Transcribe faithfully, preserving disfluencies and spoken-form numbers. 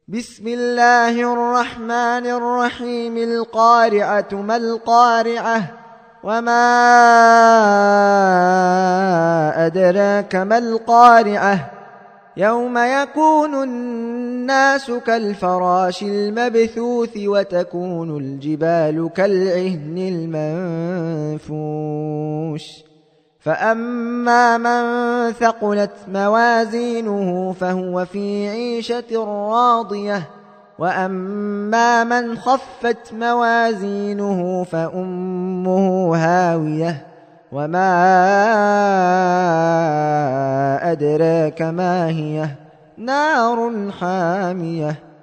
بسم الله الرحمن الرحيم. القارعة ما القارعة وما أدراك ما القارعة يوم يكون الناس كالفراش المبثوث وتكون الجبال كالعهن المنفوش فأما من ثقلت موازينه فهو في عيشة راضية وأما من خفت موازينه فأمه هاوية وما أدراك ما هي نار حامية